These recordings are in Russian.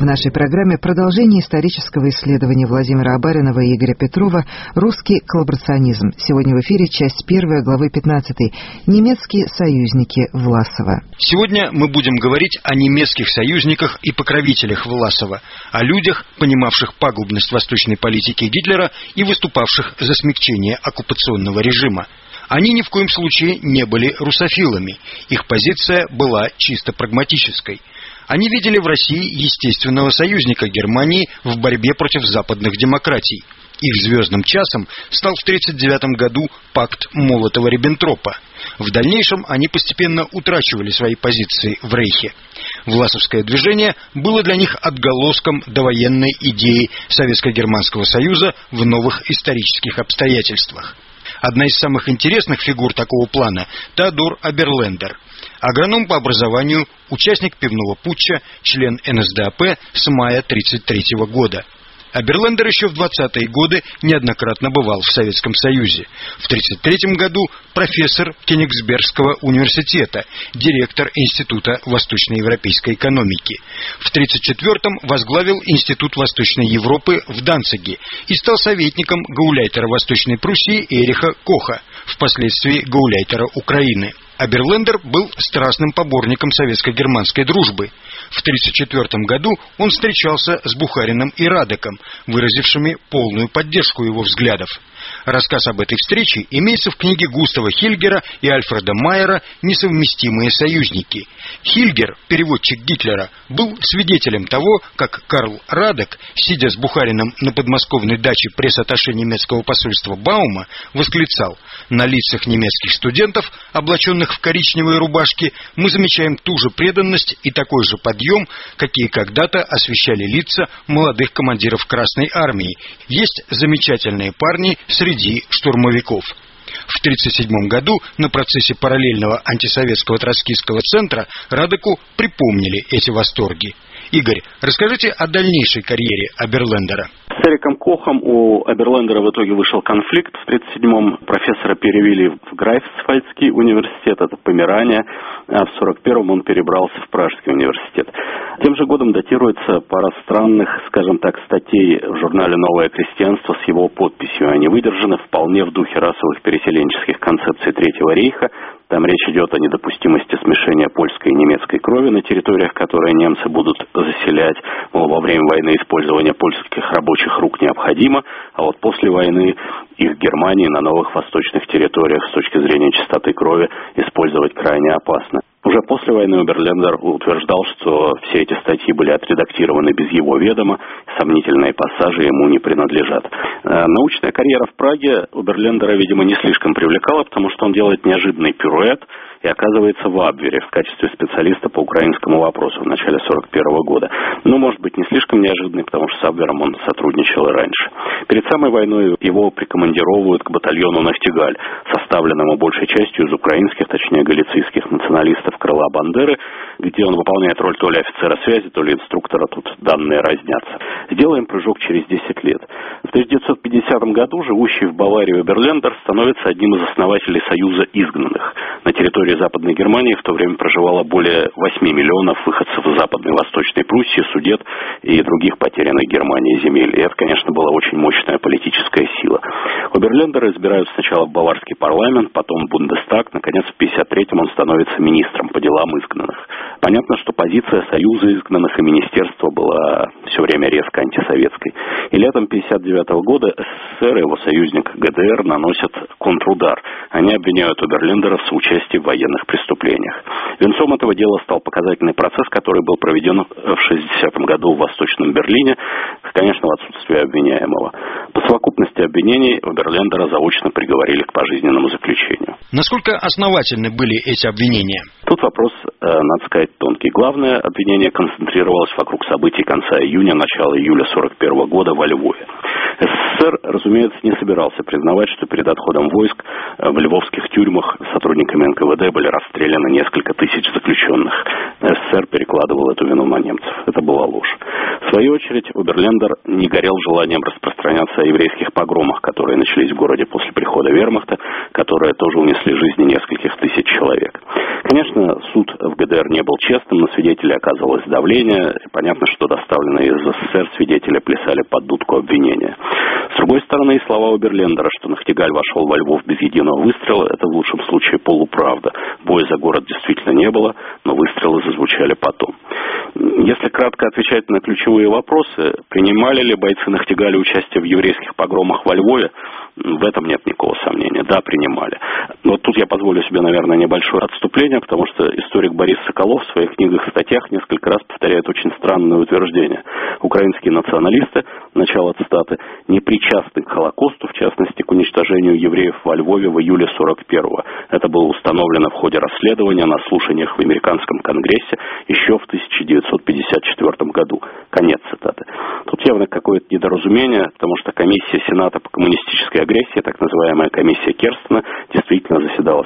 В нашей программе продолжение исторического исследования Владимира Абаринова и Игоря Петрова «Русский коллаборационизм». Сегодня в эфире часть 1 главы 15. Немецкие союзники Власова. Сегодня мы будем говорить о немецких союзниках и покровителях Власова, о людях, понимавших пагубность восточной политики Гитлера и выступавших за смягчение оккупационного режима. Они ни в коем случае не были русофилами, их позиция была чисто прагматической. Они видели в России естественного союзника Германии в борьбе против западных демократий. Их звездным часом стал в 1939 году пакт Молотова-Риббентропа. В дальнейшем они постепенно утрачивали свои позиции в Рейхе. Власовское движение было для них отголоском довоенной идеи Советско-Германского союза в новых исторических обстоятельствах. Одна из самых интересных фигур такого плана – Теодор Оберлендер. Агроном по образованию, участник пивного путча, член НСДАП с мая 1933 года. Оберлендер еще в 20-е годы неоднократно бывал в Советском Союзе. В 1933 году профессор Кёнигсбергского университета, директор Института восточноевропейской экономики. В 1934 возглавил Институт Восточной Европы в Данциге и стал советником гауляйтера Восточной Пруссии Эриха Коха, впоследствии гауляйтера Украины. Оберлендер был страстным поборником советско-германской дружбы. В 1934 году он встречался с Бухариным и Радеком, выразившими полную поддержку его взглядов. Рассказ об этой встрече имеется в книге Густава Хильгера и Альфреда Майера «Несовместимые союзники». Хильгер, переводчик Гитлера, был свидетелем того, как Карл Радек, сидя с Бухариным на подмосковной даче пресс-атташе немецкого посольства Баума, восклицал: «На лицах немецких студентов, облаченных в коричневые рубашки, мы замечаем ту же преданность и такой же подъем, какие когда-то освещали лица молодых командиров Красной Армии. Есть замечательные парни среди штурмовиков». В 1937 году на процессе параллельного антисоветского троцкистского центра Радеку припомнили эти восторги. Игорь, расскажите о дальнейшей карьере Оберлендера. С Эриком Кохом у Оберлендера в итоге вышел конфликт. В 1937-м профессора перевели в Грайфсвальдский университет, это Померания, а в 1941-м он перебрался в Пражский университет. Тем же годом датируется пара странных, скажем так, статей в журнале «Новое крестьянство» с его подписью. Они выдержаны вполне в духе расовых переселенческих концепций Третьего рейха. Там речь идет о недопустимости смешения польской и немецкой крови на территориях, которые немцы будут заселять. Мол, во время войны использование польских рабочих рук необходимо, а вот после войны их в Германии на новых восточных территориях с точки зрения чистоты крови использовать крайне опасно. Уже после войны Оберлендер утверждал, что все эти статьи были отредактированы без его ведома, сомнительные пассажи ему не принадлежат. Научная карьера в Праге Оберлендера, видимо, не слишком привлекала, потому что он делает неожиданный пируэт и оказывается в Абвере в качестве специалиста по украинскому вопросу в начале 1941 года. Но, может быть, не слишком неожиданный, потому что с Абвером он сотрудничал и раньше. Перед самой войной его прикомандировывают к батальону «Нефтегаль», составленному большей частью из украинских, точнее галицийских националистов крыла Бандеры, где он выполняет роль то ли офицера связи, то ли инструктора, тут данные разнятся. Сделаем прыжок через 10 лет. В 1950 году живущий в Баварии Оберлендер становится одним из основателей Союза изгнанных. На территории Западной Германии в то время проживало более 8 миллионов выходцев из Западной и Восточной Пруссии, Судет и других потерянных Германией земель. И это, конечно, была очень мощная политическая сила. Оберлендера избирают сначала в Баварский парламент, потом в Бундестаг. Наконец, в 1953-м он становится министром по делам изгнанных. Понятно, что позиция Союза изгнанных и министерства была все время резко антисоветской. И летом 1959 года СССР и его союзник ГДР наносят контрудар. Они обвиняют Оберлендера в соучастии в военных преступлениях. Венцом этого дела стал показательный процесс, который был проведен в 1960 году в Восточном Берлине, конечно, в отсутствии обвиняемого. По совокупности обвинений Оберлендера заочно приговорили к пожизненному заключению. Насколько основательны были эти обвинения? Тут вопрос, надо сказать, тонкий. Главное обвинение концентрировалось вокруг событий конца июня, начала июля 1941 года во Львове. СССР СССР, разумеется, не собирался признавать, что перед отходом войск в львовских тюрьмах сотрудниками НКВД были расстреляны несколько тысяч заключенных. СССР перекладывал эту вину на немцев. Это была ложь. В свою очередь, Оберлендер не горел желанием распространяться о еврейских погромах, которые начались в городе после прихода вермахта, которые тоже унесли жизни нескольких тысяч человек. Конечно, суд в ГДР не был честным, на свидетелей оказывалось давление. Понятно, что доставленные из СССР свидетели плясали под дудку обвинения. С другой стороны, и слова Оберлендера, что Нахтигаль вошел во Львов без единого выстрела, это в лучшем случае полуправда. Боя за город действительно не было, но выстрелы зазвучали потом. Если кратко отвечать на ключевые вопросы, принимали ли бойцы Нахтигаля участие в еврейских погромах во Львове, в этом нет никакого сомнения. Да, принимали. Но тут я позволю себе, наверное, небольшое отступление, потому что историк Борис Соколов в своих книгах и статьях несколько раз повторяет очень странное утверждение. Украинские националисты, начало цитаты, не причастны к Холокосту, в частности, к уничтожению евреев во Львове в июле 41-го. Это было установлено в ходе расследования на слушаниях в Американском конгрессе еще в 1954 году. Конец цитаты. Тут явно какое-то недоразумение, потому что комиссия Сената по коммунистической агрессии, так называемая комиссия Керстена, действительно заседала в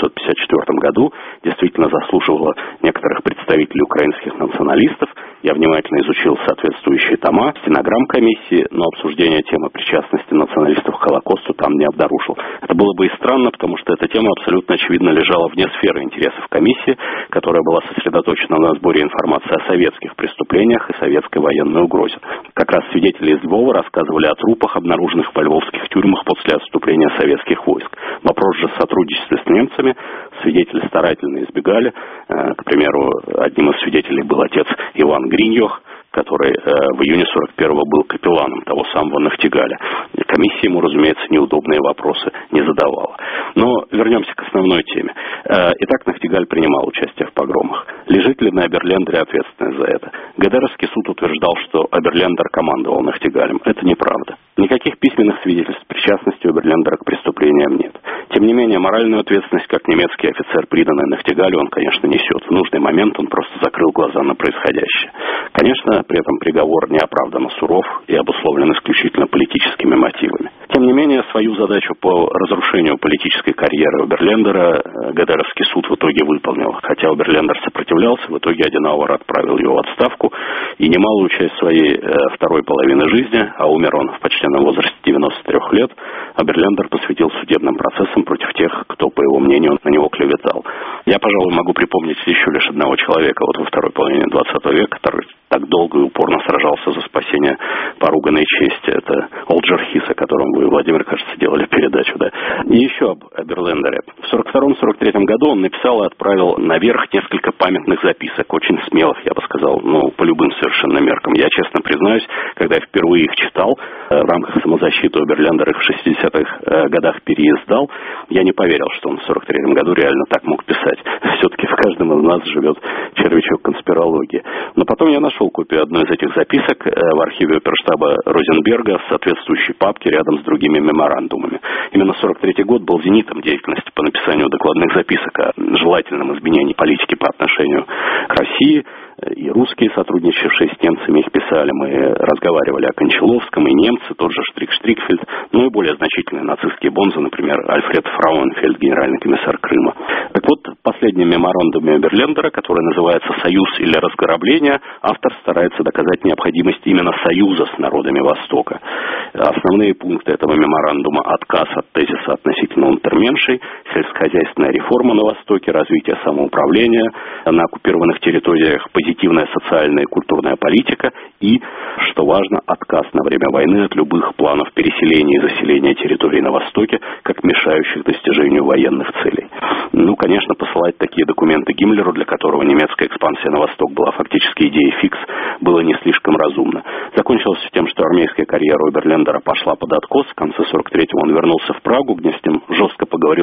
1954 году, действительно заслушивала некоторых представителей украинских националистов. Я внимательно изучил соответствующие тома, стенограмм комиссии, но обсуждение темы причастности националистов к Холокосту там не обнаружил. Это было бы и странно, потому что эта тема абсолютно очевидно лежала вне сферы интересов комиссии, которая была сосредоточена на сборе информации о советских преступлениях и советской военной угрозе. Как раз свидетели из Львова рассказывали о трупах, обнаруженных во львовских тюрьмах после отступления советских войск. Вопрос же о сотрудничестве с немцами свидетели старательно избегали. К примеру, одним из свидетелей был отец Иван Гриньох, который в июне 41-го был капелланом того самого Нахтигаля. Комиссия ему, разумеется, неудобные вопросы не задавала. Но вернемся к основной теме. Итак, Нахтигаль принимал участие в погромах. Лежит ли на Оберлендере ответственность за это? ГДРовский суд утверждал, что Оберлендер командовал Нахтигалем. Это неправда. Никаких письменных свидетельств причастности Оберлендера к преступлениям нет. Тем не менее, моральную ответственность, как немецкий офицер, приданный Нахтигалю, он, конечно, несет. В нужный момент он просто закрыл глаза на происходящее. Конечно, при этом приговор неоправданно суров и обусловлен исключительно политическими мотивами. Тем не менее, свою задачу по разрушению политической карьеры Оберлендера ГДРовский суд в итоге выполнил. Хотя Оберлендер сопротивлялся, в итоге Аденауэр отправил его в отставку, и немалую часть своей второй половины жизни, а умер он в почтенном возрасте 93 лет, Оберлендер посвятил судебным процессам против тех, кто, по его мнению, на него клеветал. Я, пожалуй, могу припомнить еще лишь одного человека вот во второй половине 20 века, который так долго и упорно сражался за спасение поруганной чести. Это Олджер Хис, о котором вы, Владимир, кажется, делали передачу, да? И еще об Оберлендере. В 1942-1943 году он написал и отправил наверх несколько памятных записок, очень смелых, я бы сказал, по любым совершенно меркам. Я, честно признаюсь, когда я впервые их читал, в рамках самозащиты Оберлендер их в 60-х годах переиздал, я не поверил, что он в 1943 году реально так мог писать. Все-таки в каждом из нас живет червячок конспирологии. Но потом я нашел копию одной из этих записок в архиве оперштаба Розенберга в соответствующей папке рядом с другими меморандумами. Именно 1943 год был зенитом деятельности по написанию докладных записок о желательном изменении политики по отношению к России. И русские, сотрудничавшие с немцами, их писали. Мы разговаривали о Кончаловском, и немцы, тот же Штрик-Штрикфельд, и более значительные нацистские бонзы, например, Альфред Фрауенфельд, генеральный комиссар Крыма. Так вот, в последнем меморандуме Оберлендера, который называется «Союз или разграбление», автор старается доказать необходимость именно союза с народами Востока. Основные пункты этого меморандума: отказ от тезиса относительно унтерменшей, сельскохозяйственная реформа на Востоке, развитие самоуправления на оккупированных территориях, позитивная социальная и культурная политика и, что важно, отказ на время войны от любых планов переселения и заселения территорий на Востоке, как мешающих достижению военных целей. Конечно, посылать такие документы Гиммлеру, для которого немецкая экспансия на Восток была фактически идеей фикс, было не слишком разумно. Закончилось тем, что армейская карьера Оберлендера пошла под откос. В конце 1943-го он вернулся в Прагу, где с ним жестко поговорил Гауляй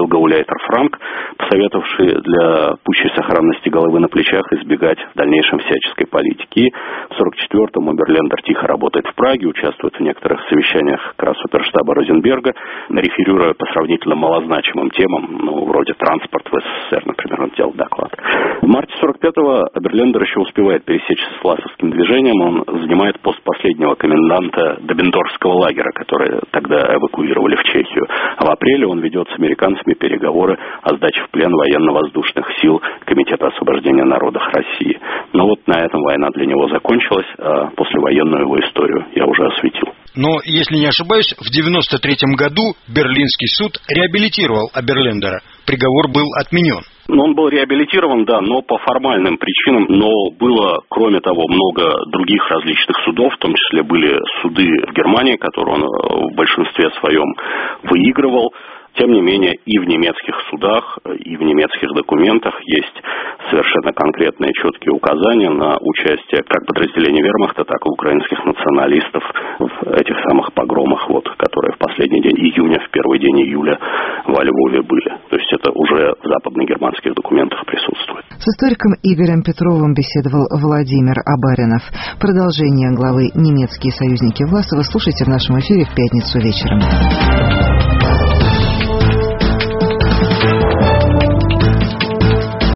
гауляйтер Франк, посоветовавший для пущей сохранности головы на плечах избегать в дальнейшем всяческой политики. И в 1944-м Оберлендер тихо работает в Праге, участвует в некоторых совещаниях как раз оперштаба Розенберга, реферируя по сравнительно малозначимым темам, вроде транспорт в СССР, например, он делал доклад. В марте 1945-го Оберлендер еще успевает пересечься с власовским движением, он занимает пост последнего коменданта Добендорфского лагеря, который тогда эвакуировали в Чехию. А в апреле он ведет с американцами переговоры о сдаче в плен военно-воздушных сил Комитета освобождения народов России. Но вот на этом война для него закончилась, а послевоенную его историю я уже осветил. Но, если не ошибаюсь, в 1993 году Берлинский суд реабилитировал Оберлендера. Приговор был отменен. Он был реабилитирован, да, но по формальным причинам. Но было, кроме того, много других различных судов, в том числе были суды в Германии, которые он в большинстве своем выигрывал. Тем не менее, и в немецких судах, и в немецких документах есть совершенно конкретные четкие указания на участие как подразделений вермахта, так и украинских националистов в этих самых погромах, которые в последний день июня, в первый день июля во Львове были. То есть это уже в западногерманских документах присутствует. С историком Игорем Петровым беседовал Владимир Абаринов. Продолжение главы «Немецкие союзники Власова» слушайте в нашем эфире в пятницу вечером.